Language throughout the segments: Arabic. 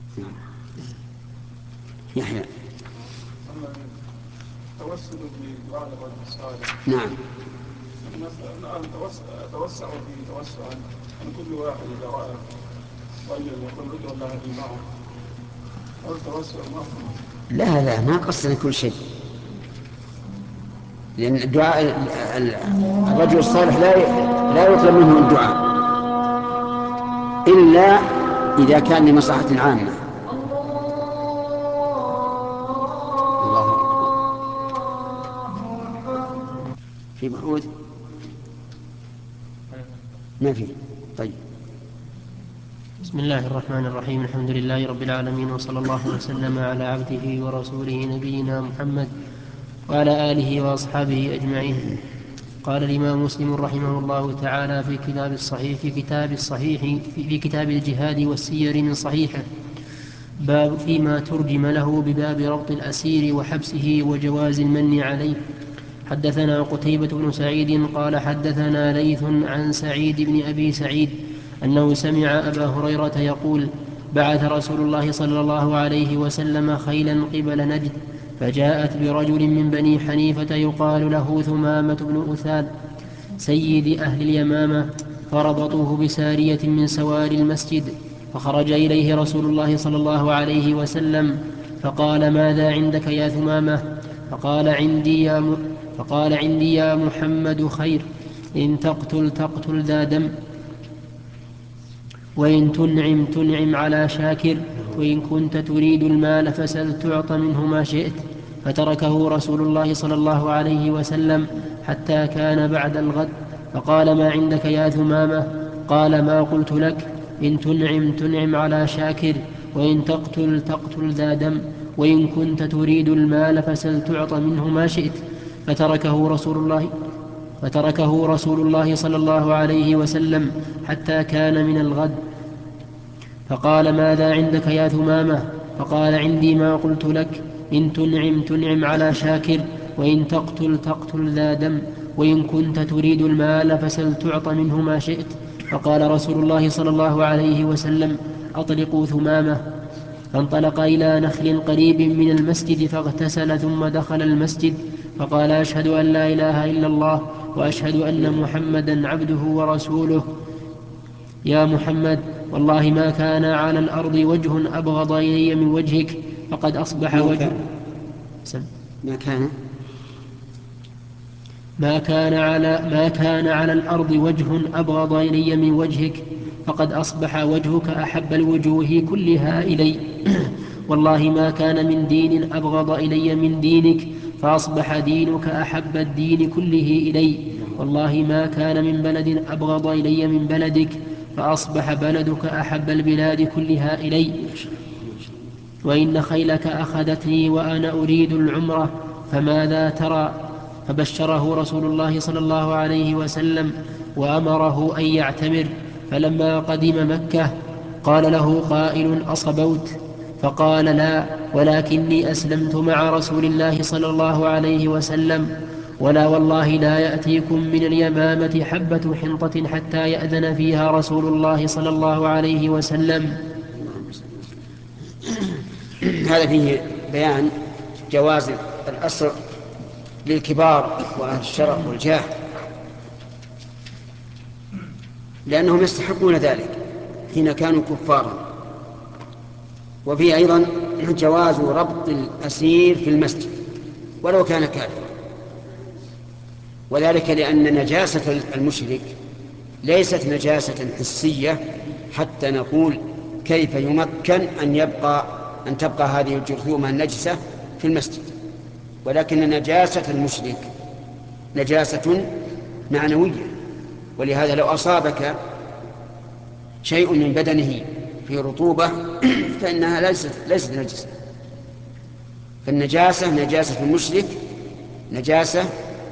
يحيى. التوسل بدعاء الرجل الصالح. نعم. أتوسع به توسعا أن كل واحد إذا رأى رجل يقول ادعو الله لي معه أو التوسع معه. لا ما قصدنا كل شيء، لأن دعاء الرجل الصالح لا يطلب منه الدعاء إلا إذا كان لمصلحة عامة. الله أكبر. في بعود ما في. طيب. بسم الله الرحمن الرحيم. الحمد لله رب العالمين، وصلى الله وسلم على عبده ورسوله نبينا محمد وعلى آله وأصحابه أجمعين. قال الإمام مسلم رحمه الله تعالى في كتاب الجهاد والسير من صحيحه، باب فيما ترجم له بباب ربط الأسير وحبسه وجواز المن عليه. حدثنا قتيبة بن سعيد قال حدثنا ليث عن سعيد بن أبي سعيد أنه سمع أبا هريرة يقول: بعث رسول الله صلى الله عليه وسلم خيلا قبل نجد، فجاءت برجل من بني حنيفة يقال له ثمامة بن أثال سيد أهل اليمامة، فربطوه بسارية من سوار المسجد، فخرج إليه رسول الله صلى الله عليه وسلم فقال: ماذا عندك يا ثمامة؟ فقال: عندي يا محمد خير، إن تقتل ذا دم، وإن تنعم على شاكر، وإن كنت تريد المال فسل تعط منه ما شئت. فتركه رسول الله صلى الله عليه وسلم حتى كان بعد الغد، فقال: ما عندك يا ثمامة؟ قال: ما قلت لك، إن تنعم على شاكر، وإن تقتل ذا دم، وإن كنت تريد المال فسل تعط منه ما شئت. فتركه رسول الله صلى الله عليه وسلم حتى كان من الغد، فقال: ماذا عندك يا ثمامة؟ فقال: عندي ما قلت لك، إن تنعم على شاكر، وإن تقتل ذا دم، وإن كنت تريد المال فسل تعط منه ما شئت. فقال رسول الله صلى الله عليه وسلم: أطلقوا ثمامة. فانطلق إلى نخل قريب من المسجد فاغتسل، ثم دخل المسجد فقال: أشهد أن لا إله إلا الله، وأشهد أن محمدا عبده ورسوله. يا محمد، والله ما كان على الأرض وجه أبغض إلي من وجهك، فقد أصبح وجه ما كان على الأرض وجه أبغض إلي من وجهك، فقد أصبح وجهك أحب الوجوه كلها إلي. والله ما كان من دين أبغض إلي من دينك، فأصبح دينك أحب الدين كله إلي. والله ما كان من بلد أبغض إلي من بلدك، فأصبح بلدك أحب البلاد كلها إلي. وإن خيلك أخذتني وأنا أريد العمرة، فماذا ترى؟ فبشره رسول الله صلى الله عليه وسلم وأمره أن يعتمر. فلما قدم مكة قال له قائل: أصبوت؟ فقال: لا، ولكني أسلمت مع رسول الله صلى الله عليه وسلم، ولا والله لا يأتيكم من اليمامة حبة حنطة حتى يأذن فيها رسول الله صلى الله عليه وسلم. هذا فيه بيان جواز الأسر للكبار وأهل الشرف والجاه، لأنهم يستحقون ذلك حين كانوا كفارا. وفيه أيضا جواز ربط الأسير في المسجد ولو كان كافرا، وذلك لأن نجاسة المشرك ليست نجاسة حسية حتى نقول كيف يمكن أن تبقى هذه الجرثومة النجسة في المسجد، ولكن نجاسة المشرك نجاسة معنوية. ولهذا لو أصابك شيء من بدنه في رطوبة فإنها ليست نجسة. فالنجاسة نجاسة المشرك نجاسة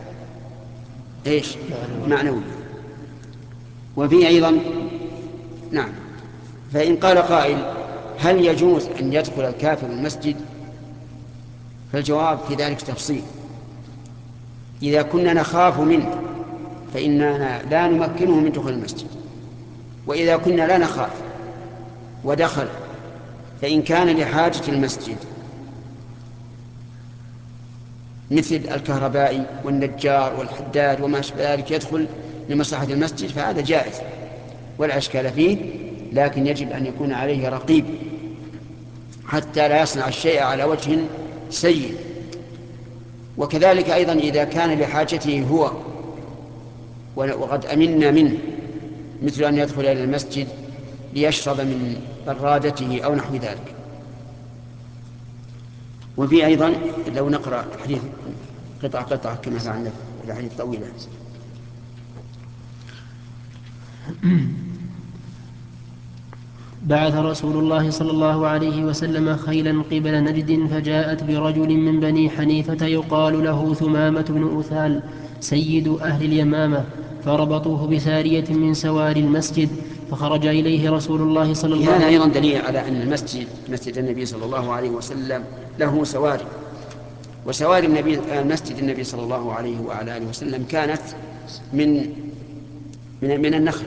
معنوية. وفي أيضا نعم. فإن قال قائل: هل يجوز أن يدخل الكافر المسجد؟ فالجواب في ذلك تفصيل. إذا كنا نخاف منه فإننا لا نمكنه من دخول المسجد، وإذا كنا لا نخاف ودخل فإن كان لحاجة المسجد مثل الكهربائي والنجار والحداد وما أشبه ذلك يدخل لمصلحة المسجد فهذا جائز ولا إشكال فيه، لكن يجب أن يكون عليه رقيب حتى لا يصنع الشيء على وجه سيء. وكذلك أيضا إذا كان لحاجته هو وقد أمنا منه، مثل أن يدخل إلى المسجد ليشرب من برادته أو نحو ذلك. وفي أيضا لو نقرأ الحديث قطعة كما فعلنا في الحديث طويلة. بعث رسول الله صلى الله عليه وسلم خيلا قبل نجد فجاءت برجل من بني حنيفة يقال له ثمامة بن أثال سيد أهل اليمامة، فربطوه بسارية من سواري المسجد، فخرج إليه رسول الله صلى الله عليه وسلم. هذا أيضا دليل على أن مسجد النبي صلى الله عليه وسلم له سواري، وسواري مسجد النبي صلى الله عليه وعلى آله وسلم كانت من النخل،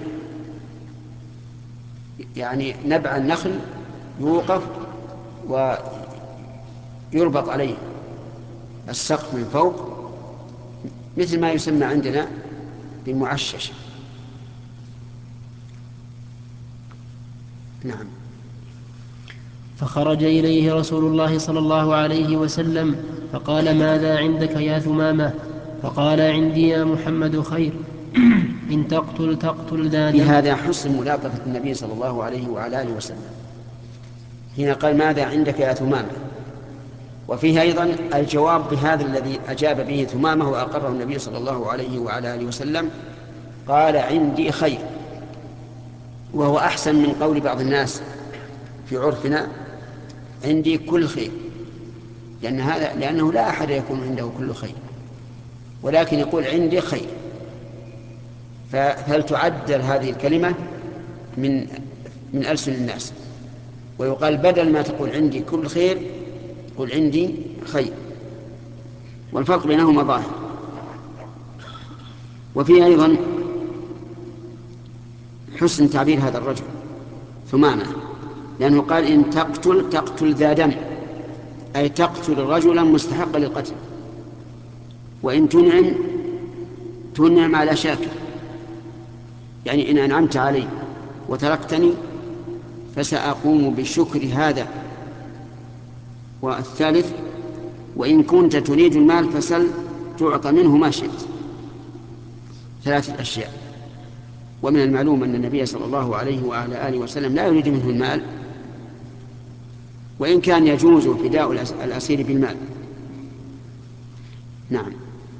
يعني نبع النخل يوقف ويربط عليه السقف من فوق مثل ما يسمى عندنا بمعشش. نعم. فخرج إليه رسول الله صلى الله عليه وسلم فقال ماذا عندك يا ثمامة؟ فقال عندي يا محمد خير، إن تقتل ذا دم. بهذا حسن ملاطفة النبي صلى الله عليه وعلى آله وسلم حين قال ماذا عندك يا ثمامة، وفيه أيضا الجواب بهذا الذي أجاب به ثمامة وأقره النبي صلى الله عليه وعلى آله وسلم، قال عندي خير، وهو أحسن من قول بعض الناس في عرفنا عندي كل خير، لأنه لا أحد يكون عنده كل خير، ولكن يقول عندي خير. فلتعدل هذه الكلمة من ألسن الناس، ويقال بدل ما تقول عندي كل خير قل عندي خير، والفرق بينهما ظاهر. وفي أيضا حسن تعبير هذا الرجل ثمامة، لأنه قال إن تقتل ذا دم، أي تقتل رجلا مستحقا للقتل، وإن تنعم على شاكر، يعني إن أنعمت علي وتركتني فسأقوم بشكر هذا. والثالث وإن كنت تريد المال فسل تعطى منه ما شئت. 3 أشياء. ومن المعلوم أن النبي صلى الله عليه وعلى آله وسلم لا يريد منه المال، وإن كان يجوز فداء الأسير بالمال. نعم.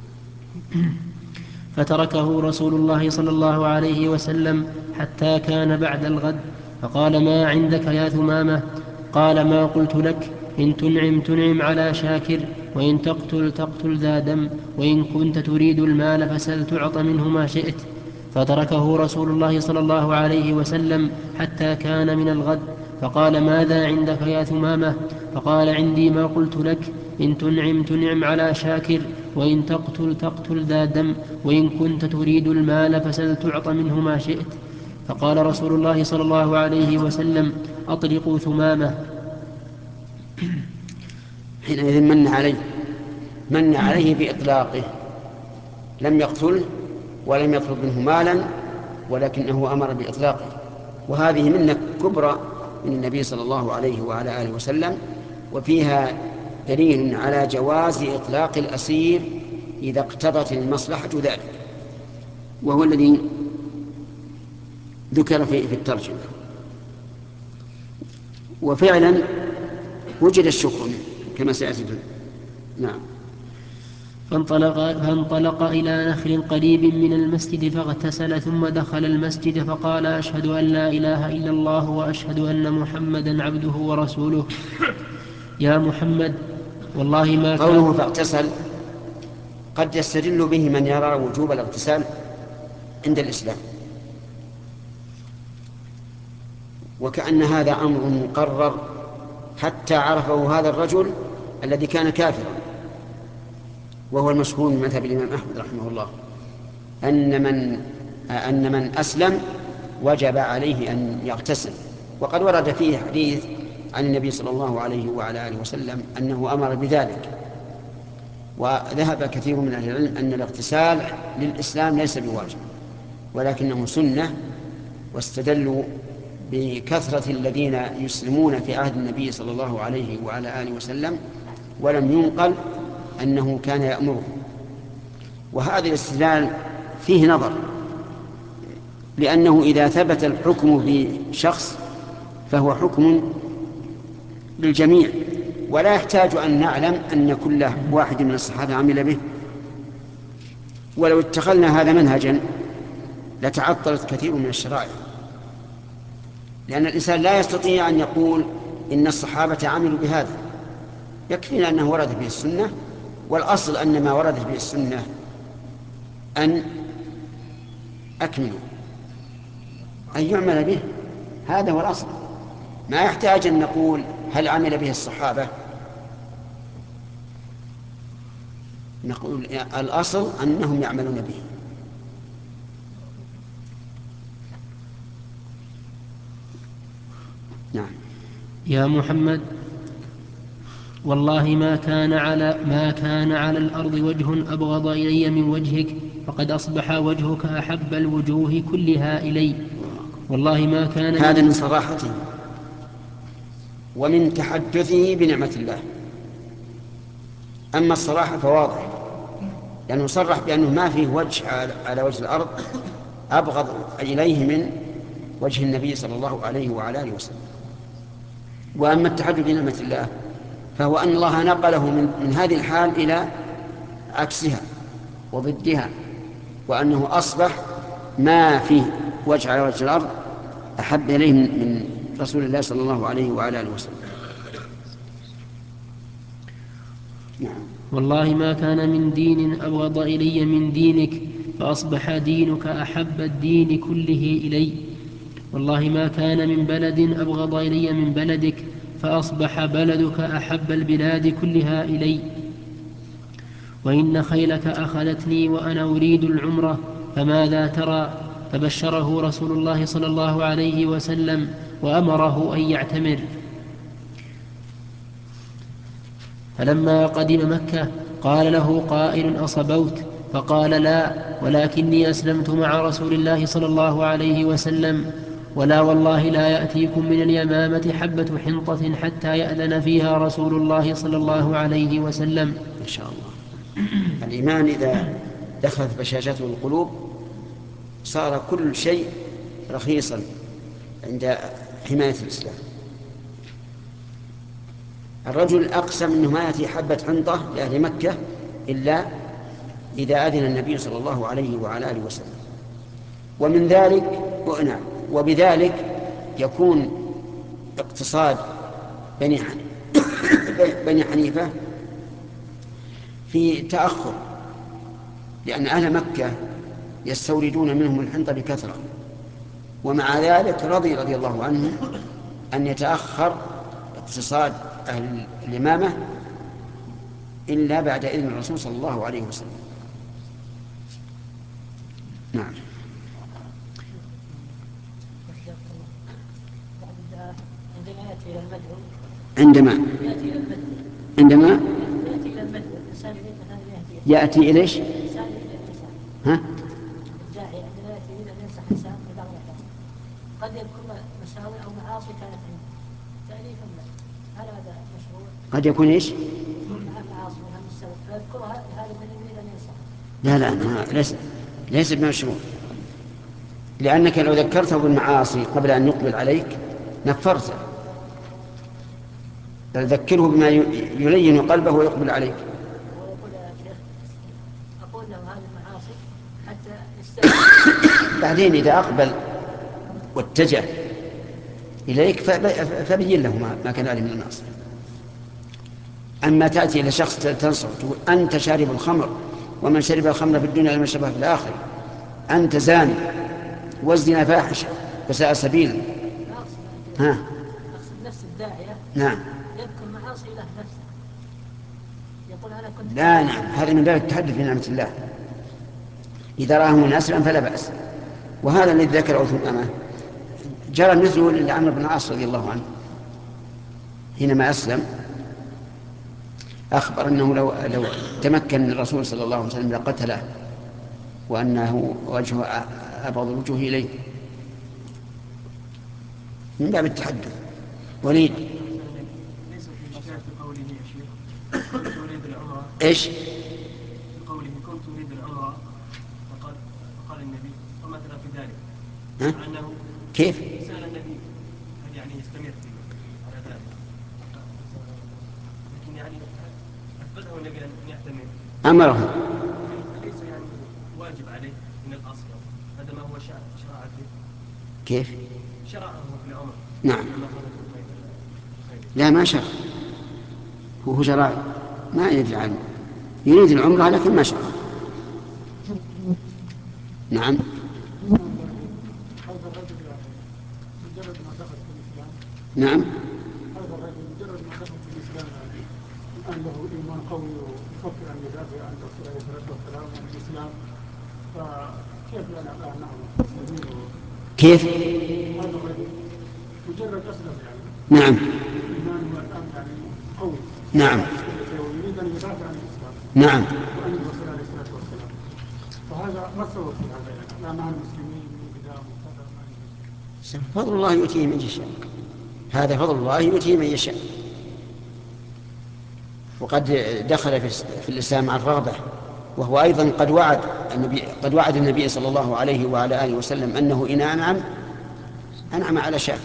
فتركه رسول الله صلى الله عليه وسلم حتى كان بعد الغد، فقال ما عندك يا ثمامة؟ قال ما قلت لك، إن تنعم على شاكر، وإن تقتل ذا دم، وإن كنت تريد المال فسل تعط منه ما شئت. فتركه رسول الله صلى الله عليه وسلم حتى كان من الغد، فقال ماذا عندك يا ثمامة؟ فقال عندي ما قلت لك، إن تنعم على شاكر، وإن تقتل ذا دم، وإن كنت تريد المال فسل تعط منه ما شئت. فقال رسول الله صلى الله عليه وسلم أطلقوا ثمامة. حينئذ من عليه بإطلاقه، لم يقتله ولم يطلب منه مالا، ولكنه أمر بإطلاقه، وهذه منة كبرى من النبي صلى الله عليه وعلى آله وسلم، وفيها دليل على جواز إطلاق الأسير إذا اقتضت المصلحة ذلك، وهو الذي ذكر في الترجمة. وفعلا وجد الشكر كما سيأتي. نعم. فانطلق إلى نخل قريب من المسجد فاغتسل، ثم دخل المسجد فقال أشهد أن لا إله إلا الله وأشهد أن محمدا عبده ورسوله. يا محمد والله ما كان. قوله فاغتسل قد يستدل به من يرى وجوب الاغتسال عند الإسلام، وكأن هذا أمر مقرر حتى عرفه هذا الرجل الذي كان كافرا، وهو المشهور من مذهب الإمام أحمد رحمه الله أن من أسلم وجب عليه أن يغتسل. وقد ورد فيه حديث عن النبي صلى الله عليه وعلى آله وسلم أنه أمر بذلك. وذهب كثير من أهل العلم أن الاغتسال للإسلام ليس بواجب ولكنه سنة، واستدلوا بكثرة الذين يسلمون في عهد النبي صلى الله عليه وعلى آله وسلم ولم ينقل أنه كان يأمره. وهذا الاستدلال فيه نظر، لأنه إذا ثبت الحكم بشخص فهو حكم للجميع، ولا يحتاج أن نعلم أن كل واحد من الصحابة عمل به. ولو اتخذنا هذا منهجا لتعطلت كثير من الشرائع، لأن الإنسان لا يستطيع أن يقول إن الصحابة عملوا بهذا، يكفينا أنه ورد به السنة، والأصل أن ما وردت به السنة أن أكملوا، أن يعمل به، هذا هو الأصل. ما يحتاج أن نقول هل عمل به الصحابة، نقول الأصل أنهم يعملون به. نعم. يا محمد، والله ما كان على الأرض وجه أبغض إلي من وجهك، فقد أصبح وجهك أحب الوجوه كلها إلي. والله ما كان هذا من صراحته ومن تحدثه بنعمة الله. أما الصراحة فواضح، لأنه صرح بأنه ما فيه وجه على وجه الأرض أبغض إليه من وجه النبي صلى الله عليه وعلى آله وسلم. وأما التحدث بنعمة الله فهو أن الله نقله من هذه الحال إلى عكسها وضدها، وأنه أصبح ما فيه وجه على وجه الأرض أحب إليه من رسول الله صلى الله عليه وعلى آله وسلم. نعم. والله ما كان من دين أبغض إلي من دينك، فأصبح دينك أحب الدين كله إلي. والله ما كان من بلد أبغض إلي من بلدك، فأصبح بلدك أحب البلاد كلها إلي. وإن خيلك أخذتني وأنا أريد العمرة، فماذا ترى؟ فبشره رسول الله صلى الله عليه وسلم وأمره أن يعتمر. فلما قدم مكة قال له قائل: أصبوت؟ فقال: لا، ولكني أسلمت مع رسول الله صلى الله عليه وسلم، ولا والله لا يأتيكم من اليمامة حبة حنطة حتى يأذن فيها رسول الله صلى الله عليه وسلم. إن شاء الله. الإيمان إذا دخلت بشاشته القلوب صار كل شيء رخيصا عند حماية الإسلام. الرجل أقسم أنه ما يأتي حبة حنطة لأهل مكة إلا إذا أذن النبي صلى الله عليه وعلى آله وسلم. ومن ذلك وبذلك يكون اقتصاد بني حنيفة في تأخر، لأن أهل مكة يستوردون منهم الحنطة بكثرة، ومع ذلك رضي الله عنه أن يتأخر اقتصاد أهل اليمامة إلا بعد إذن الرسول صلى الله عليه وسلم. نعم. عندما يأتي إلى إيش؟ ها؟ قد يذكر مساوئ أو معاصي كانت عنده تأليفا له، هل هذا مشروع؟ قد يكون إيش؟ معاصي منها مساوئ فيذكرها هذا من يريد أن ينصح. لا ليس بمشروع، لأنك لو ذكرته بالمعاصي قبل أن يقبل عليك نفرته، بل ذكره بما يلين قلبه ويقبل عليك. ويقول يا شيخ أقول له هذه المعاصي حتى يستمع. بعدين إذا أقبل واتجه إليك فبين له ما كان عليه من المعصية. أما تأتي إلى شخص تنصح تقول أنت شارب الخمر ومن شرب الخمر في الدنيا لمن شربها في الآخرة، أنت زاني والزنا فاحشة وساء سبيلا. أقصد نفس الداعية. نعم. يذكر معاصي له نفسه، يقول أنا كنت. لا نعم، هذا من باب التحدث بنعمة الله. إذا راه مناسبا فلا بأس. وهذا الذي ذكره ثم أمامه جرى مثله لعمرو بن العاص رضي الله عنه. حينما أسلم أخبر أنه لو تمكن الرسول صلى الله عليه وسلم لقتله، وأنه وجهه أبغض الوجوه إليه، من باب التحدث. وليد ليس في إشكال في قوله يا شيخ كنت أريد العمرة، إيش؟ في قوله كنت أريد العمرة فقال النبي ومثل في ذلك ها؟ أنه كيف؟ سأل النبي هل يعني يستمر على ذلك، لكن يعني أثبته النبي أن يعتمر، أمره. ليس يعني واجب عليه من الأصل، هذا ما هو شرع فيه. كيف؟ شرعه في العمر. نعم. لا ما شرع، هو شرع ما يدري عنه، يريد العمرة لكن ما شرع. نعم. هذا الرجل يعني مجرد ما دخل في الإسلام، نعم. هذا الرجل مجرد ما دخل في الإسلام يعني الآن له إيمان قوي ويفكر أن يدافع عن الرسول عليه الصلاة والسلام عن الإسلام، فكيف لنا الآن نحن مسلمين؟ كيف؟ هذا الرجل مجرد أسلم يعني نعم. إيمانه الآن يعني قوي، نعم. ويريد أن يدافع عن الإسلام نعم. وعن الرسول عليه الصلاة والسلام، فهذا ما السبب في هذا يعني؟ لا نحن مسلمين من قدام وكذا ما يجوز. فضل الله يؤتيه من يشاء، هذا فضل الله يؤتيه من يشاء. وقد دخل في الإسلام عن رغبة، وهو أيضا قد وعد النبي صلى الله عليه وعلى آله وسلم أنه إن أنعم على شاكر.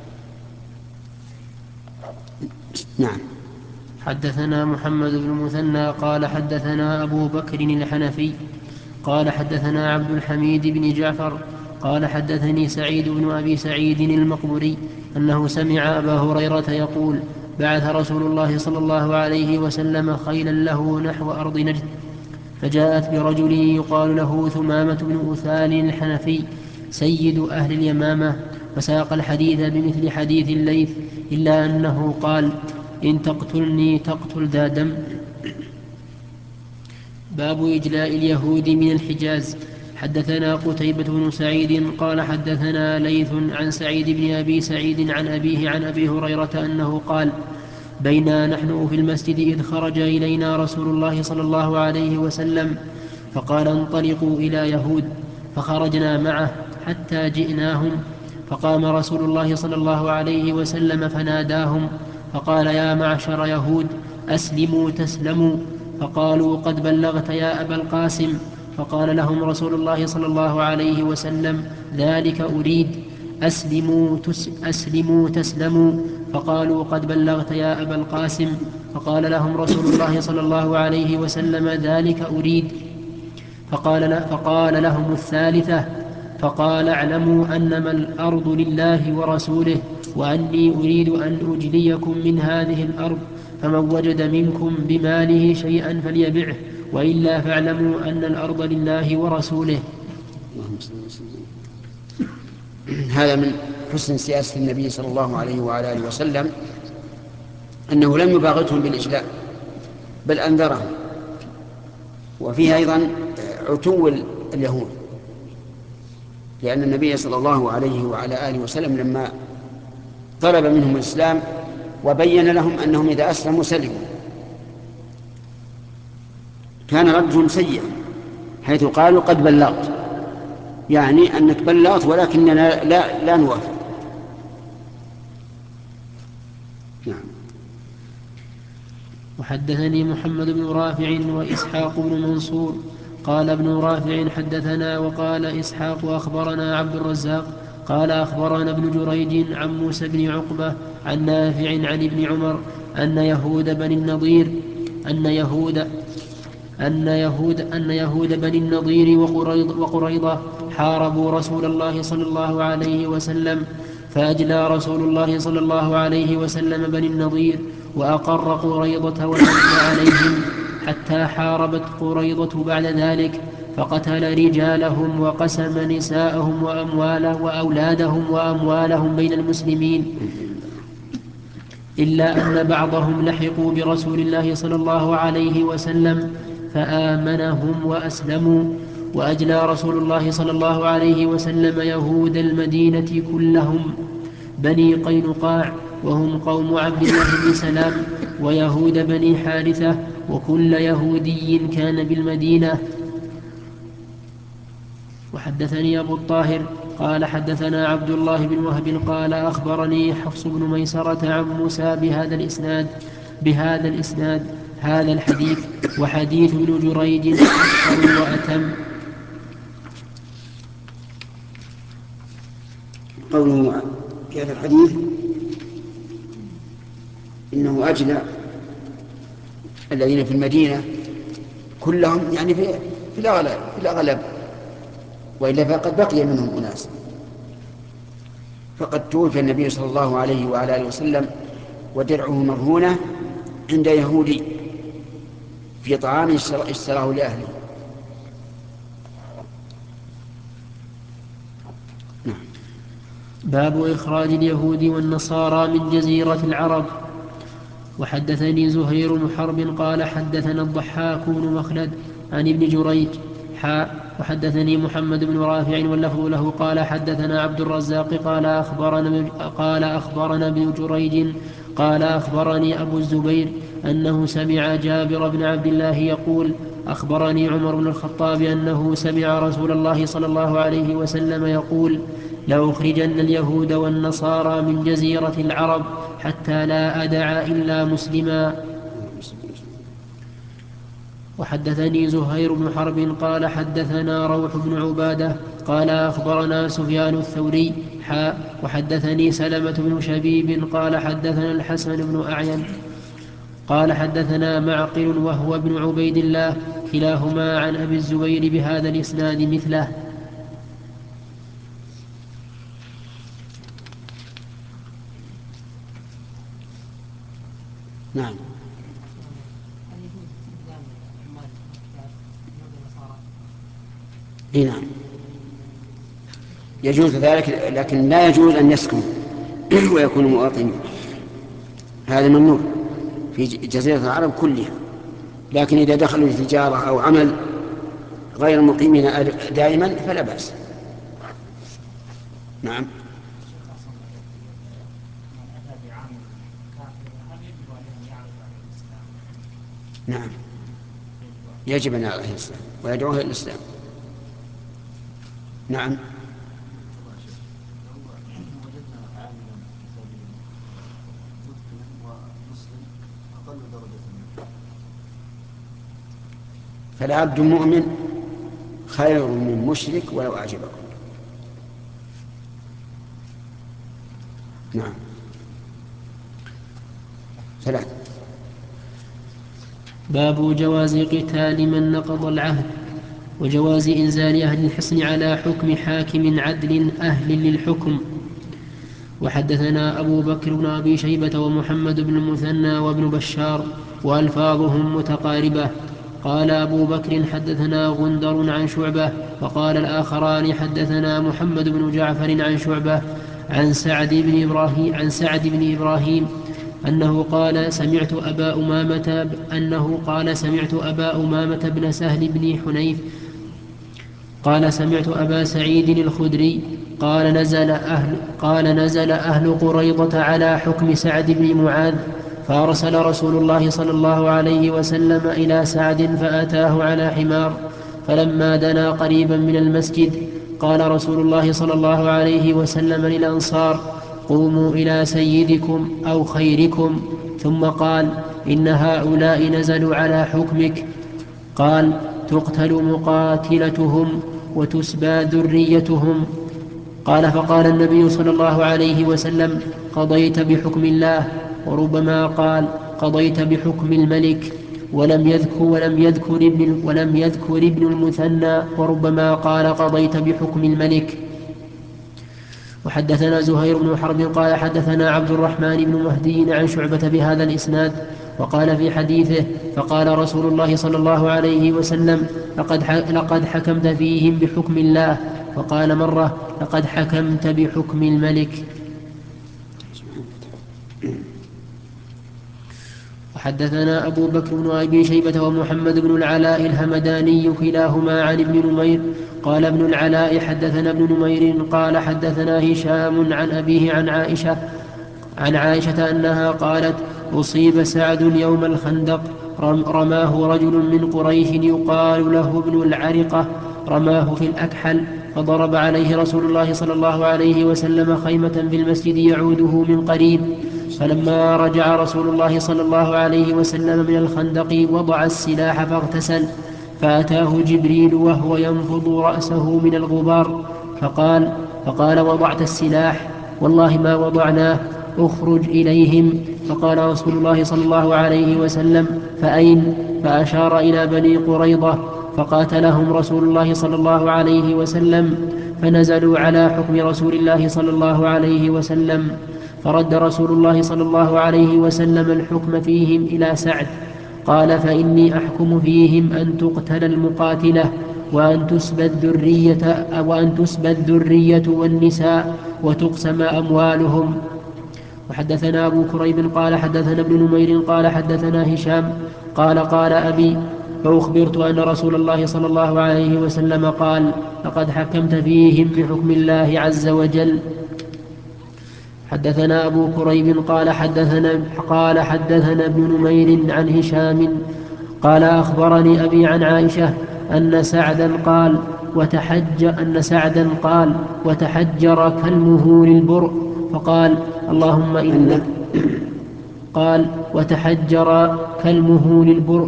نعم. حدثنا محمد بن المثنى قال حدثنا أبو بكر الحنفي قال حدثنا عبد الحميد بن جعفر قال حدثني سعيد بن أبي سعيد المقبري أنه سمع أبا هريرة يقول بعث رسول الله صلى الله عليه وسلم خيلا له نحو أرض نجد، فجاءت برجل يقال له ثمامة بن أثال الحنفي سيد أهل اليمامة، وساق الحديث بمثل حديث الليث إلا أنه قال إن تقتلني تقتل ذا دم. باب إجلاء اليهود من الحجاز. حدثنا قتيبة بن سعيد قال حدثنا ليث عن سعيد بن أبي سعيد عن أبيه عن أبي هريرة أنه قال بينا نحن في المسجد إذ خرج إلينا رسول الله صلى الله عليه وسلم فقال انطلقوا إلى يهود، فخرجنا معه حتى جئناهم، فقام رسول الله صلى الله عليه وسلم فناداهم فقال يا معشر يهود أسلموا تسلموا، فقالوا قد بلغت يا أبا القاسم، فقال لهم رسول الله صلى الله عليه وسلم ذلك أريد أسلموا تسلموا، فقالوا قد بلغت يا أبا القاسم، فقال لهم رسول الله صلى الله عليه وسلم ذلك أريد، فقال لهم الثالثة، فقال اعلموا أنما الأرض لله ورسوله وأني أريد أن أجليكم من هذه الأرض، فمن وجد منكم بماله شيئا فليبعه، وإلا فاعلموا أن الأرض لله ورسوله. هذا من حسن سياسة النبي صلى الله عليه وعلى آله وسلم أنه لم يباغتهم بالإجلاء بل أنذرهم. وفيه أيضا عتو اليهود، لأن النبي صلى الله عليه وعلى آله وسلم لما طلب منهم الإسلام وبين لهم أنهم إذا أسلموا سلموا كان ردهم سيئا، حيث قالوا قد بلغت، يعني أنك بلغت ولكننا لا نوافق. نعم. وحدثني محمد بن رافع وإسحاق بن منصور قال ابن رافع حدثنا وقال إسحاق أخبرنا عبد الرزاق قال أخبرنا ابن جريج عن موسى بن عقبة عن نافع عن ابن عمر أن يهود بني النضير أن يهود بني النضير وقريضة حاربوا رسول الله صلى الله عليه وسلم، فأجلى رسول الله صلى الله عليه وسلم بني النضير وأقر قريضة والأجل عليهم حتى حاربت قريضة بعد ذلك، فقتل رجالهم وقسم نساءهم وأولادهم وأموالهم بين المسلمين، إلا أن بعضهم لحقوا برسول الله صلى الله عليه وسلم فآمنهم وأسلموا. وأجلى رسول الله صلى الله عليه وسلم يهود المدينة كلهم بني قينقاع وهم قوم عبد الله بن سلام ويهود بني حارثة، وكل يهودي كان بالمدينة. وحدثني أبو الطاهر قال حدثنا عبد الله بن وهب قال أخبرني حفص بن ميسرة عن موسى بهذا الإسناد هذا الحديث، وحديث ابن جريج أكثر وأتم. قوله في هذا الحديث إنه أجلى الذين في المدينة كلهم، يعني في الأغلب، وإلا فقد بقي منهم أناس. فقد توفي النبي صلى الله عليه وعلى آله وسلم ودرعه مرهونة عند يهودي في طعام اشتراه لأهله. باب إخراج اليهود والنصارى من جزيرة العرب. وحدثني زهير بن حرب قال حدثنا الضحاك بن مخلد عن ابن جريج وحدثني محمد بن رافع واللفظ له قال حدثنا عبد الرزاق قال أخبرنا ابن جريج قال أخبرني أبو الزبير أنه سمع جابر بن عبد الله يقول أخبرني عمر بن الخطاب أنه سمع رسول الله صلى الله عليه وسلم يقول لأخرجن اليهود والنصارى من جزيرة العرب حتى لا أدع إلا مسلما. وحدثني زهير بن حرب قال حدثنا روح بن عبادة قال أخبرنا سفيان الثوري وحدثني سلمة بن شبيب قال حدثنا الحسن بن أعين قال حدثنا معقل وهو ابن عبيد الله كلاهما عن أبي الزبير بهذا الإسناد مثله. نعم. نعم يجوز ذلك، لكن لا يجوز أن يسكنوا ويكونوا مواطنين، هذا ممنوع في جزيرة العرب كلها. لكن إذا دخلوا لتجارة أو عمل غير مقيمين دائما فلا بأس. نعم. نعم يجب أن يعرف الإسلام ويدعوه إلى الإسلام. نعم. فالعبد مؤمن خير من مشرك ولو أعجبكم. نعم. ثلاث. باب جواز قتال من نقض العهد وجواز إنزال أهل الحصن على حكم حاكم عدل أهل للحكم. وحدثنا أبو بكر بن أبي شيبة ومحمد بن المثنى وابن بشار وألفاظهم متقاربة. قال أبو بكر حدثنا غندر عن شعبة، وقال الآخران حدثنا محمد بن جعفر عن شعبة عن سعد بن إبراهيم أنه قال سمعت أبا أمامة بن سهل بن حنيف قال سمعت أبا سعيد الخدري قال نزل أهل قريضة على حكم سعد بن معاذ، فأرسل رسول الله صلى الله عليه وسلم إلى سعد فأتاه على حمار، فلما دنا قريبا من المسجد قال رسول الله صلى الله عليه وسلم للأنصار قوموا إلى سيدكم أو خيركم، ثم قال إن هؤلاء نزلوا على حكمك. قال تقتل مقاتلتهم وتسبى ذريتهم. قال فقال النبي صلى الله عليه وسلم قضيت بحكم الله، وربما قال قضيت بحكم الملك، ولم يذكر ابن المثنى، وربما قال قضيت بحكم الملك. وحدثنا زهير بن حرب قال حدثنا عبد الرحمن بن مهدي عن شعبة بهذا الإسناد، وقال في حديثه فقال رسول الله صلى الله عليه وسلم لقد حكمت فيهم بحكم الله، وقال مرة لقد حكمت بحكم الملك. وحدثنا أبو بكر بن أبي شيبة ومحمد بن العلاء الهمداني كلاهما عن ابن نمير قال ابن العلاء حدثنا ابن نمير قال حدثنا هشام عن أبيه عن عائشة عن عائشة أنها قالت: أصيب سعد يوم الخندق، رماه رجل من قريش يقال له ابن العرقة، رماه في الأكحل، فضرب عليه رسول الله صلى الله عليه وسلم خيمة في المسجد يعوده من قريب. فلما رجع رسول الله صلى الله عليه وسلم من الخندق وضع السلاح فاغتسل، فأتاه جبريل وهو ينفض رأسه من الغبار، فقال: وضعت السلاح؟ والله ما وضعناه، اخرج إليهم. فقال رسول الله صلى الله عليه وسلم: فأين؟ فأشار إلى بني قريظة، فقاتلهم رسول الله صلى الله عليه وسلم، فنزلوا على حكم رسول الله صلى الله عليه وسلم، فرد رسول الله صلى الله عليه وسلم الحكم فيهم إلى سعد. قال: فإني أحكم فيهم أن تقتل المقاتلة، وأن تسبى الذرية والنساء، وتقسم أموالهم. وحدثنا أبو كريب قال حدثنا ابن نمير قال حدثنا هشام قال أبي: فأخبرت أن رسول الله صلى الله عليه وسلم قال: لقد حكمت فيهم بحكم الله عز وجل. حدثنا أبو كريب قال حدثنا ابن نمير عن هشام قال: أخبرني أبي عن عائشة أن سعدا قال: وتحجر كلمه للبرء، فقال: اللهم إنك قال: وتحجر كلمه للبرء،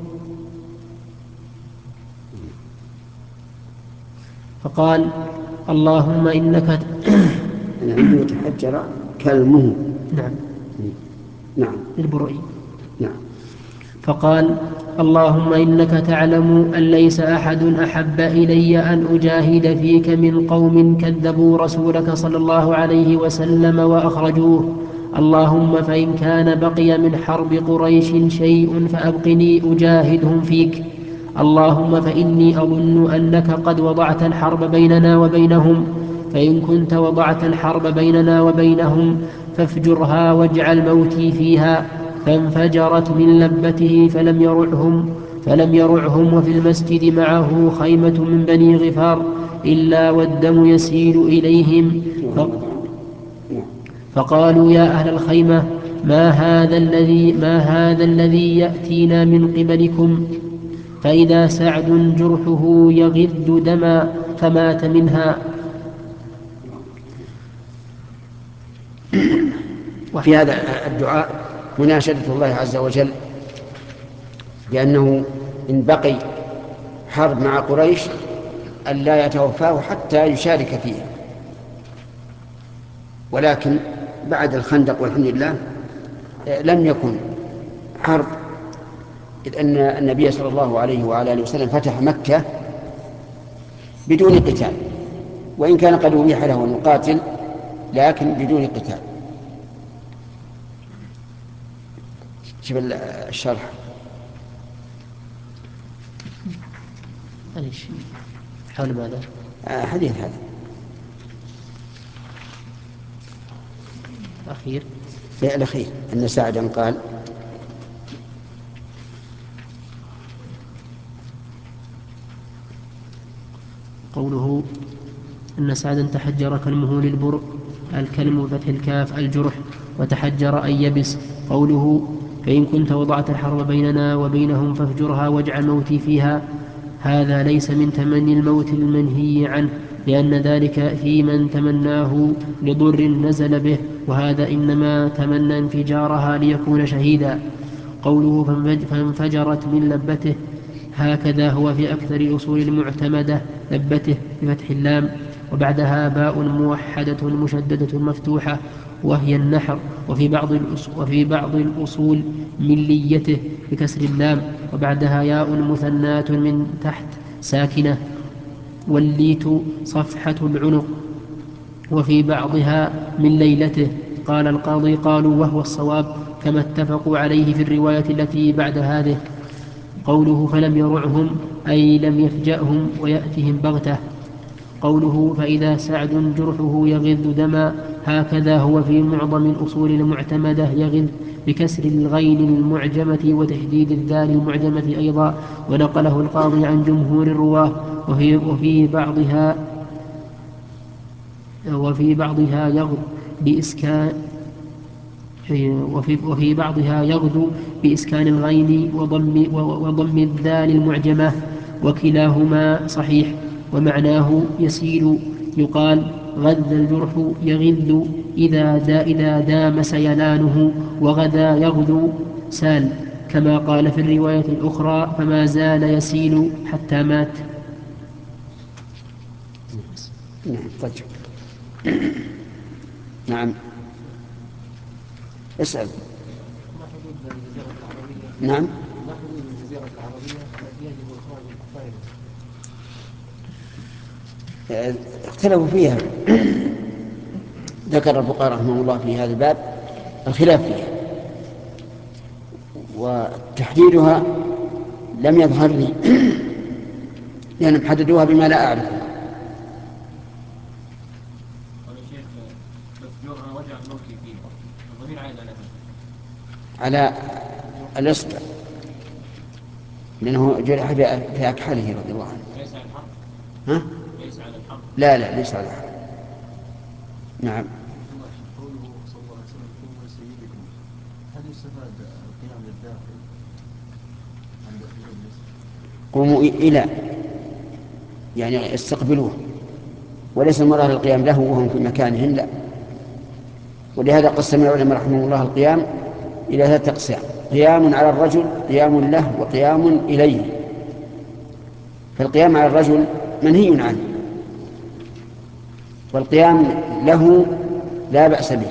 فقال: اللهم إنك عنده تحجر كلمه. نعم للبرء. نعم. فقال: اللهم إنك تعلم أن ليس أحد أحب إلي أن أجاهد فيك من قوم كذبوا رسولك صلى الله عليه وسلم وأخرجوه. اللهم فإن كان بقي من حرب قريش شيء فأبقني أجاهدهم فيك. اللهم فإني أظن أنك قد وضعت الحرب بيننا وبينهم، فإن كنت وضعت الحرب بيننا وبينهم فافجرها واجعل موتي فيها. فانفجرت من لبته فلم يرعهم، وفي المسجد معه خيمة من بني غفار إلا والدم يسيل إليهم. فقالوا: يا أهل الخيمة، ما هذا الذي يأتينا من قبلكم؟ فإذا سعد جرحه يغذ دما فمات منها. وفي هذا الدعاء مناشدة الله عز وجل بأنه إن بقي حرب مع قريش أن لا يتوفاه حتى يشارك فيها. ولكن بعد الخندق والحمد لله لم يكن حرب، إذ أن النبي صلى الله عليه وعلى آله وسلم فتح مكة بدون قتال، وإن كان قد أبيح له أن يقاتل لكن بدون قتال. شوف الشرح. حول ماذا؟ حديث هذا الأخير أن سعدا قال: قوله أن سعدا تحجر كلمه للبرء، الكلم بفتح الكاف الجرح، وتحجر أي يبس. قوله فإن كنت وضعت الحرب بيننا وبينهم فافجرها واجعل موتي فيها، هذا ليس من تمني الموت المنهي عنه، لأن ذلك في من تمناه لضر نزل به، وهذا إنما تمنى انفجارها ليكون شهيدا. قوله فانفجرت من لبته، هكذا هو في أكثر أصول المعتمدة، لبته بفتح اللام وبعدها باء موحدة مشددة مفتوحة وهي النحر، وفي بعض الأصول من ليته بكسر اللام وبعدها ياء مثناة من تحت ساكنة، والليت صفحة العنق، وفي بعضها من ليلته. قال القاضي: قالوا وهو الصواب، كما اتفقوا عليه في الرواية التي بعد هذه. قوله فلم يرعهم أي لم يفجأهم ويأتهم بغتة. قوله فإذا سعد جرحه يغذ دما، هكذا هو في معظم الأصول المعتمدة، يغذ بكسر الغين المعجمة وتشديد الذال المعجمة أيضا، ونقله القاضي عن جمهور الرواه. وفي بعضها يغض وفي بعضها يغدو بإسكان الغين وضم الذال المعجمة، وكلاهما صحيح. ومعناه يسيل، يقال غذ الجرح يغذ إذا دام سيلانه، وغدا يغدو سال، كما قال في الرواية الأخرى فما زال يسيل حتى مات. نعم طيب. نعم اسأل. ما حدود الجزيرة العربية؟ نعم ما حدود الجزيرة العربية التي يجب إخراج الكفار منها؟ اختلفوا فيها. ذكر الفقهاء رحمه الله في هذا الباب الخلاف فيها، وتحديدها لم يظهر لي لأنهم حددوها بما لا أعرفه. على الإصبع، لأنه جرح في أكحله رضي الله عنه. ليس على الحرب؟ ها؟ ليس على الحرب؟ لا ليس على الحرب. نعم. قوله صلى الله عليه وسلم قوموا سيدكم، هل يستفاد القيام للداخل عند المجلس؟ قوموا إلى يعني استقبلوه، وليس المراد القيام له وهم في مكانهم، لا. ولهذا قسم العلماء رحمه الله القيام إلى 3 أقسام: قيام على الرجل، قيام له، وقيام إليه. فالقيام على الرجل منهي عنه، والقيام له لا بأس به،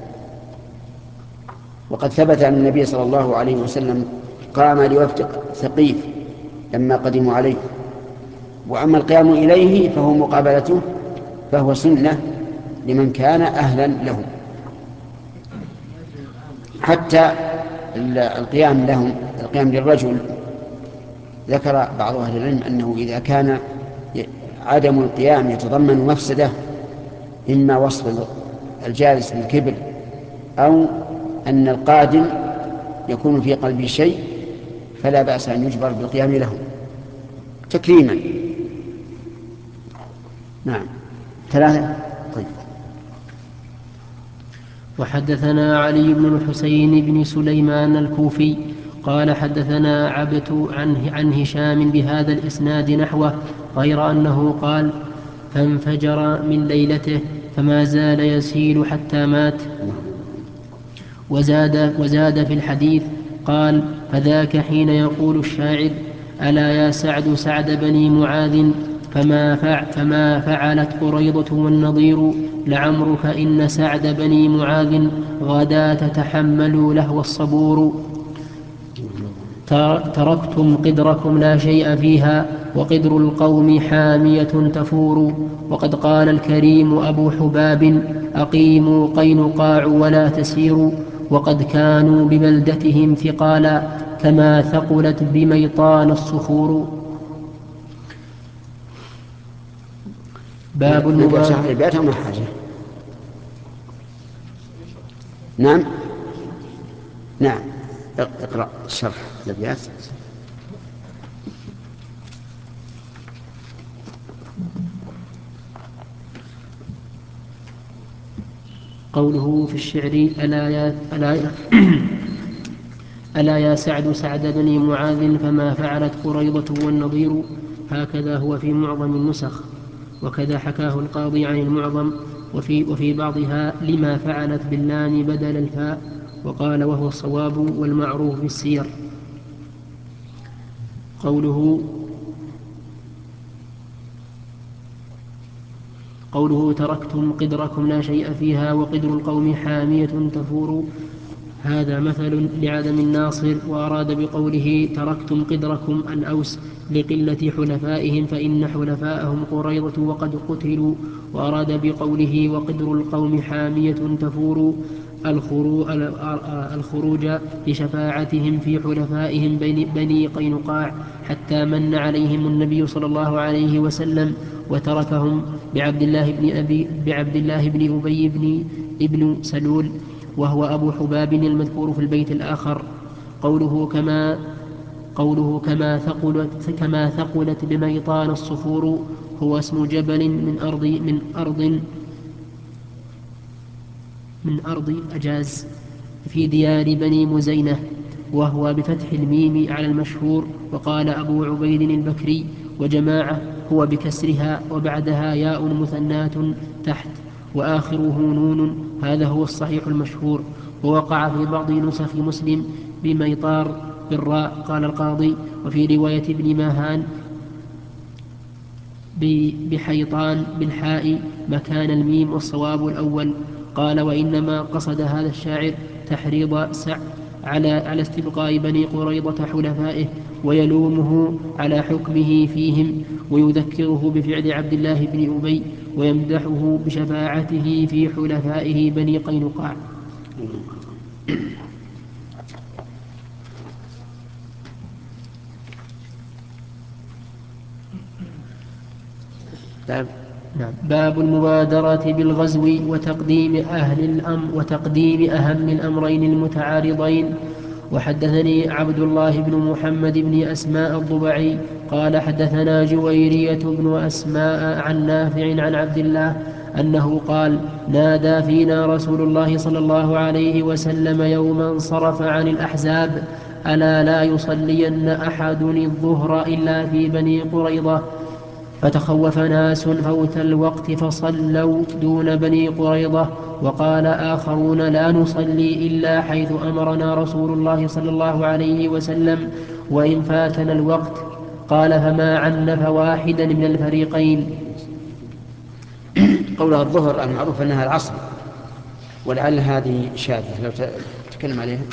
وقد ثبت أن النبي صلى الله عليه وسلم قام لوفد ثقيف لما قدموا عليه. وأما القيام إليه فهو مقابلته، فهو سنة لمن كان أهلا له. حتى القيام لهم، القيام للرجل، ذكر بعض أهل العلم أنه إذا كان عدم القيام يتضمن مفسدة، إما وصف الجالس بالكبر، أو أن القادم يكون في قلبه شيء، فلا بأس أن يجبر بالقيام له تكريما. نعم 3. طيب. وحدثنا علي بن الحسين بن سليمان الكوفي قال حدثنا عبت عن هشام بهذا الإسناد نحوه، غير أنه قال فانفجر من ليلته فما زال يسيل حتى مات. وزاد في الحديث قال فذاك حين يقول الشاعر ألا يا سعد سعد بني معاذ فما فعلت قريضة والنضير لعمرك إن سعد بني معاذ غدا تتحملوا لهو الصبور. تركتم قدركم لا شيء فيها وقدر القوم حامية تفور. وقد قال الكريم أبو حباب أقيموا قينقاع ولا تسيروا. وقد كانوا ببلدتهم ثقالا كما ثقلت بميطان الصخور. باب المبارك. نعم اقرأ شرح الأبيات. قوله في الشعر ألا يا سعد سعد بني معاذ فما فعلت قريضة والنضير، هكذا هو في معظم النسخ، وكذا حكاه القاضي عن المعظم، وفي بعضها لما فعلت باللام بدل الفاء، وقال وهو الصواب والمعروف في السير. قوله تركتم قدركم لا شيء فيها وقدر القوم حامية تفور، هذا مثل لعدم الناصر، وأراد بقوله تركتم قدركم الأوس لقلة حلفائهم فإن حلفاءهم قريضة وقد قتلوا. وأراد بقوله وقدر القوم حامية تفور الخروج لشفاعتهم في حلفائهم بني قينقاع، حتى من عليهم النبي صلى الله عليه وسلم وتركهم بعبد الله بن أبي بن سلول، وهو أبو حباب المذكور في البيت الآخر. قوله كما ثقلت بميطان الصخور هو اسم جبل من أرض أجاز. في ديار بني مزينة، وهو بفتح الميم على المشهور. وقال أبو عبيد البكري وجماعة هو بكسرها وبعدها ياء مثنات تحت وآخره نون. هذا هو الصحيح المشهور. ووقع في بعض نسخ مسلم بميطار بالراء. قال القاضي: وفي رواية ابن ماهان بحيطان بالحاء مكان الميم، والصواب الأول. قال: وإنما قصد هذا الشاعر تحريض سع على استبقاء بني قريظة حلفائه، ويلومه على حكمه فيهم، ويذكره بفعل عبد الله بن أبي، ويمدحه بشفاعته في حلفائه بني قينقاع. نعم. باب المبادرة بالغزو وتقديم أهم الأمرين المتعارضين. وحدثني عبد الله بن محمد بن أسماء الضبعي قال: حدثنا جويرية بن أسماء عن نافع عن عبد الله أنه قال: نادى فينا رسول الله صلى الله عليه وسلم يوم انصرف عن الأحزاب: ألا لا يصلين أحد الظهر إلا في بني قريظة. فتخوف ناس فوت الوقت فصلوا دون بني قريظة. وقال آخرون: لا نصلي إلا حيث أمرنا رسول الله صلى الله عليه وسلم وإن فاتنا الوقت. قال: فما عنف واحدا من الفريقين. قولها الظهر المعروف أنها العصر، ولعل هذه شاذة، لو تتكلم عليها.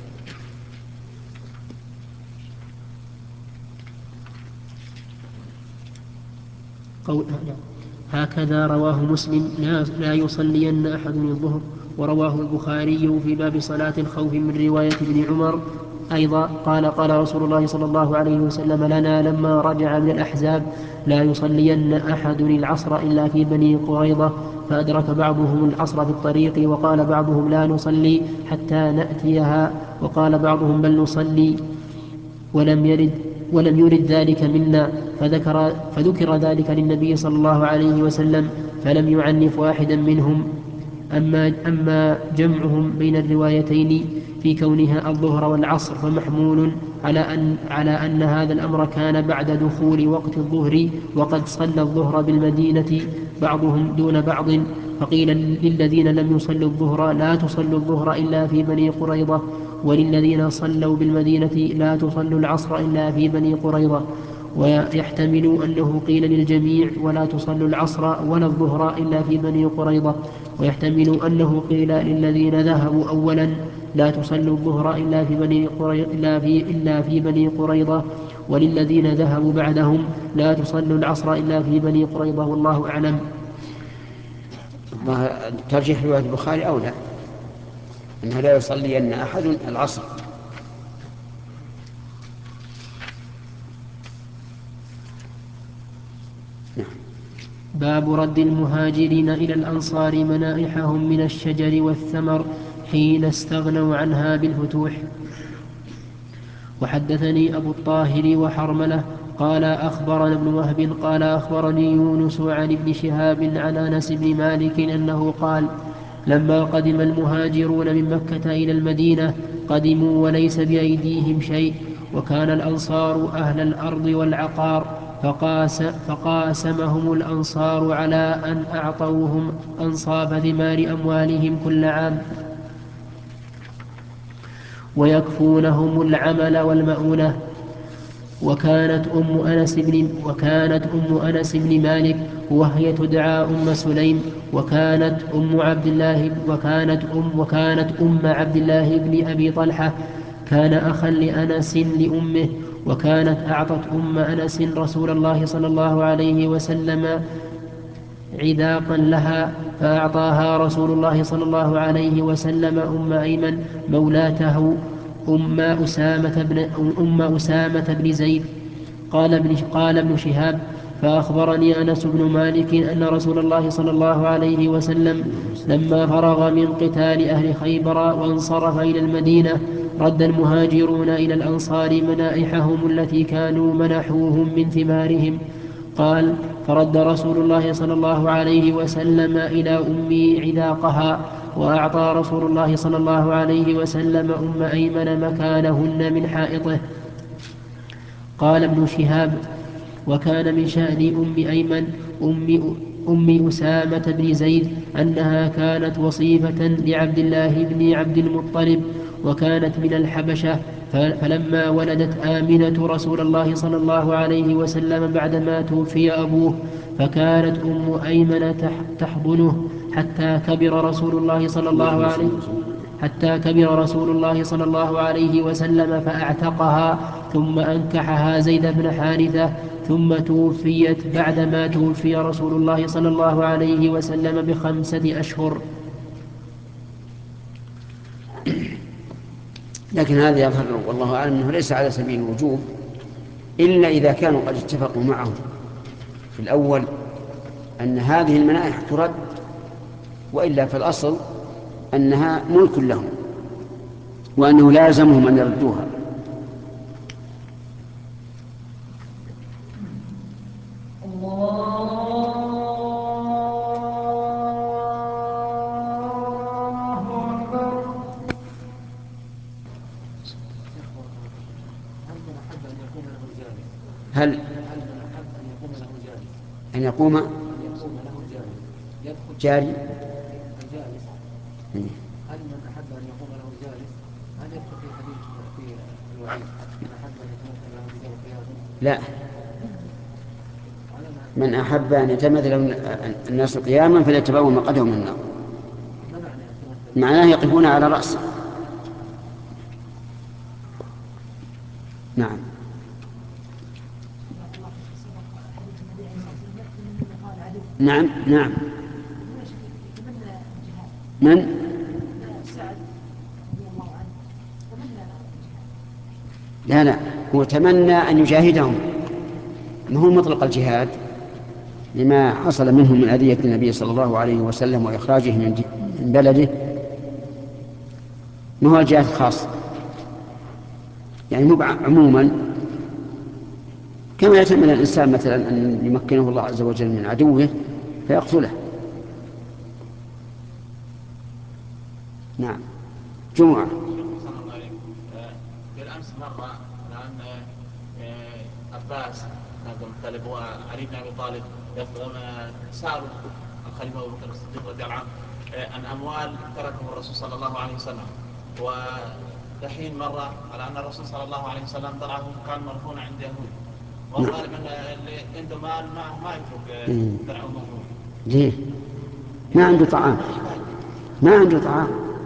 هكذا رواه مسلم: لا يصلين أحد الظهر. ورواه البخاري في باب صلاة الخوف من رواية ابن عمر أيضا قال: قال رسول الله صلى الله عليه وسلم لنا لما رجع من الأحزاب: لا يصلين أحد العصر إلا في بني قريظة. فأدرك بعضهم العصر في الطريق، وقال بعضهم: لا نصلي حتى نأتيها. وقال بعضهم: بل نصلي ولم يرد ذلك منا. فذكر ذلك للنبي صلى الله عليه وسلم فلم يعنف واحدا منهم. أما جمعهم بين الروايتين في كونها الظهر والعصر فمحمول على أن هذا الأمر كان بعد دخول وقت الظهر، وقد صلى الظهر بالمدينة بعضهم دون بعض. فقيل للذين لم يصلوا الظهر: لا تصلوا الظهر إلا في بني قريظة. وللذين صلوا بالمدينة: لا تصلوا العصر إلا في بني قريظة. ويحتمل أنه قيل للجميع: ولا تصلوا العصر ولا الظهر إلا في بني قريظة. ويحتمل أنه قيل للذين ذهبوا أولا: لا تصلوا الظهر إلا في بني قريظة. وللذين ذهبوا بعدهم: لا تصلوا العصر إلا في بني قريظة. والله أعلم. ترجيح رواية البخاري أولى، أنه لا يصلين أحد العصر. باب رد المهاجرين إلى الأنصار منائحهم من الشجر والثمر حين استغنوا عنها بالفتوح. وحدثني أبو الطاهر وحرملة قال أخبرنا ابن وهب قال أخبرني يونس عن ابن شهاب عن أنس بن مالك أنه قال: لما قدم المهاجرون من مكة إلى المدينة قدموا وليس بأيديهم شيء، وكان الأنصار أهل الأرض والعقار، فقاسمهم الأنصار على أن أعطوهم أنصاف ثمار أموالهم كل عام، ويكفونهم العمل والمؤونة. وكانت أم أنس بن مالك وهي تدعى أم سليم، وكانت أم عبد الله بن أبي طلحة، كان أخا لأنس لأمه. وكانت أعطت أم أنس رسول الله صلى الله عليه وسلم عذاقا لها، فأعطاها رسول الله صلى الله عليه وسلم أم أيمن مولاته أم أسامة بن زيد. قال ابن شهاب: فأخبرني أنس بن مالك أن رسول الله صلى الله عليه وسلم لما فرغ من قتال أهل خيبر وانصرف إلى المدينة رد المهاجرون إلى الأنصار منائحهم التي كانوا منحوهم من ثمارهم. قال: فرد رسول الله صلى الله عليه وسلم إلى أمي عذاقها، وأعطى رسول الله صلى الله عليه وسلم أم أيمن مكانهن من حائطه. قال ابن شهاب: وكان من شأن أم أيمن أم أسامة بن زيد أنها كانت وصيفة لعبد الله بن عبد المطلب، وكانت من الحبشة، فلما ولدت آمنة رسول الله صلى الله عليه وسلم بعدما توفي أبوه، فكانت أم أيمن تحضنه حتى كبر رسول الله صلى الله عليه وسلم فأعتقها، ثم أنكحها زيد بن حارثة، ثم توفيت بعدما توفي رسول الله صلى الله عليه وسلم ب5 أشهر. لكن هذا يظهر والله أعلم أنه ليس على سبيل الوجوب إلا إذا كانوا قد اتفقوا معه في الأول أن هذه المنائح ترد، وإلا في الأصل أنها ملك لهم وأنه لازمهم أن يردوها. هل أن يقوم جاري؟ هل من أحب أن يقوم له جالس هل يدخل في حديث في الوعيد من أحب أن يقوم له جالس قياما؟ لا، من أحب أن يتمثل الناس قياما فليتبوأ مقعده من النار. معناه يقفون على رأسه. نعم. نعم نعم. من؟ لا هو تمنى أن يجاهدهم، ما هو مطلق الجهاد لما حصل منهم من أذية النبي صلى الله عليه وسلم وإخراجه من بلده، ما هو الجهاد خاص، يعني مو عموما، كما يتمنى الإنسان مثلا أن يمكنه الله عز وجل من عدوه فيقتله. نعم. جمعة. بالأمس مرة لأن عباس بن عبد المطلب وعلي بن أبي طالب سألوا الخليفة أبو بكر الصديق رضي الله عنه عن أموال تركه الرسول صلى الله عليه وسلم، ودحين مرة على أن الرسول صلى الله عليه وسلم ضرعه كان مرهون عند يهود، والغالب أن اللي عنده مال ما يترك درعه مرهون. ليه؟ ما عنده طعام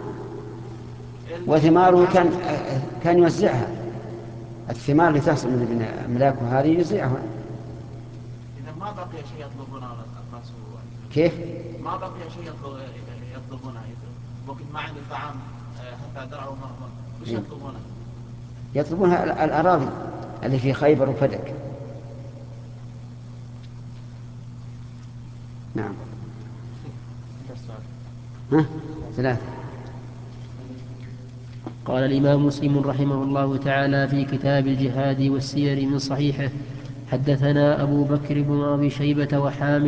وثماره كان يوزعها، الثمار اللي تحصل من أملاكه هذه يوزعها. إذا ما بقي شيء يطلبونه الناس. كيف؟ ما بقي شيء يطلبونه، ممكن ما عنده طعام حتى درعه مرهون، وش يطلبونه؟ يطلبونها الأراضي اللي في خيبر وفدك. نعم. ثلاثة. قال الإمام مسلم رحمه الله تعالى في كتاب الجهاد والسير من صحيحه: حدثنا أبو بكر بن أبي شيبة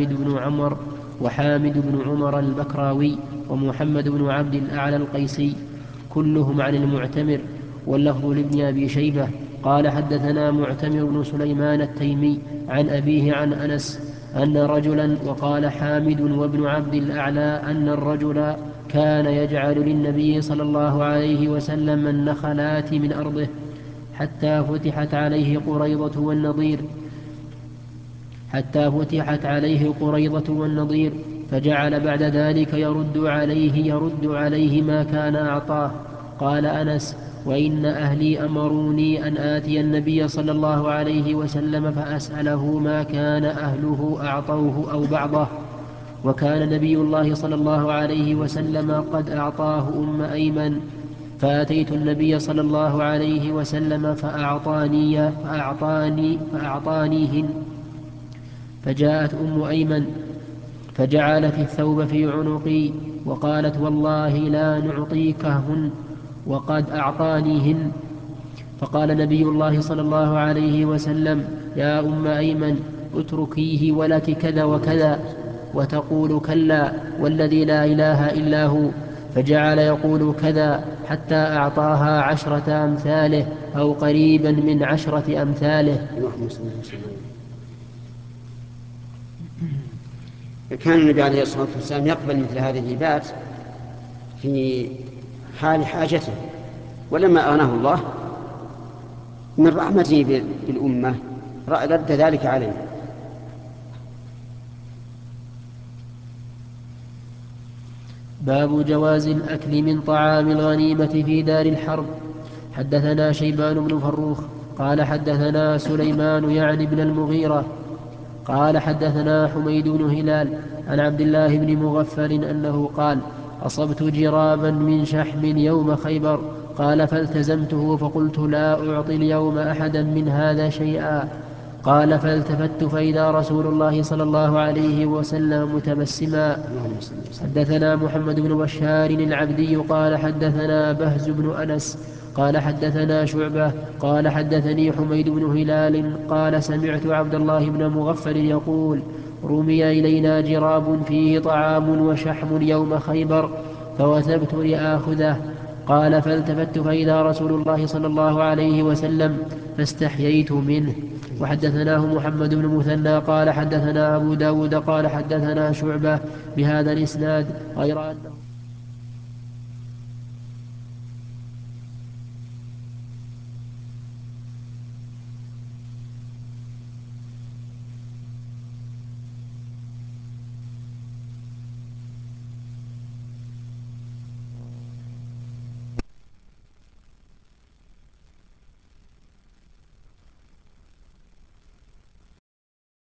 وحامد بن عمر البكراوي ومحمد بن عبد الأعلى القيسي كلهم عن المعتمر، واللفظ لابن أبي شيبة قال: حدثنا معتمر بن سليمان التيمي عن أبيه عن أنس أن رجلا، وقال حامد وابن عبد الأعلى أن الرجل كان يجعل للنبي صلى الله عليه وسلم النخلات من أرضه حتى فتحت عليه قريضة والنضير، فجعل بعد ذلك يرد عليه ما كان أعطاه. قال أنس: وإن أهلي أمروني أن آتي النبي صلى الله عليه وسلم فأسأله ما كان أهله أعطوه أو بعضه، وكان نبي الله صلى الله عليه وسلم قد أعطاه أم أيمن، فأتيت النبي صلى الله عليه وسلم فأعطانيهن. فجاءت أم أيمن فجعلت الثوب في عنقي وقالت: والله لا نعطيكهن وقد أعطانيهن. فقال نبي الله صلى الله عليه وسلم: يا أم أيمن اتركيه ولك كذا وكذا، وتقول: كلا والذي لا إله إلا هو. فجعل يقول كذا حتى أعطاها 10 أمثاله أو قريبا من 10 أمثاله. اللهم صل وسلم. كان النبي عليه الصلاة والسلام يقبل مثل هذه الهبات في حال حاجته، ولما أغناه الله من رحمته بالأمة رد ذلك عليه. باب جواز الأكل من طعام الغنيمة في دار الحرب. حدثنا شيبان بن فروخ قال حدثنا سليمان يعني بن المغيرة قال حدثنا حميد بن هلال عن عبد الله بن مغفل أنه قال: أصبت جرابا من شحم يوم خيبر. قال: فالتزمته فقلت: لا أعطي اليوم أحدا من هذا شيئا. قال: فالتفت فإذا رسول الله صلى الله عليه وسلم متبسما. حدثنا محمد بن بشار العبدي قال حدثنا بهز بن أنس قال حدثنا شعبة قال حدثني حميد بن هلال قال: سمعت عبد الله بن مغفل يقول: رمي إلينا جراب فيه طعام وشحم يوم خيبر فوثبت لآخذه. قال: فالتفت فإذا رسول الله صلى الله عليه وسلم فاستحييت منه. وحدثناه محمد بن مثنى قال حدثنا أبو داود قال حدثنا شعبة بهذا الإسناد غير أنه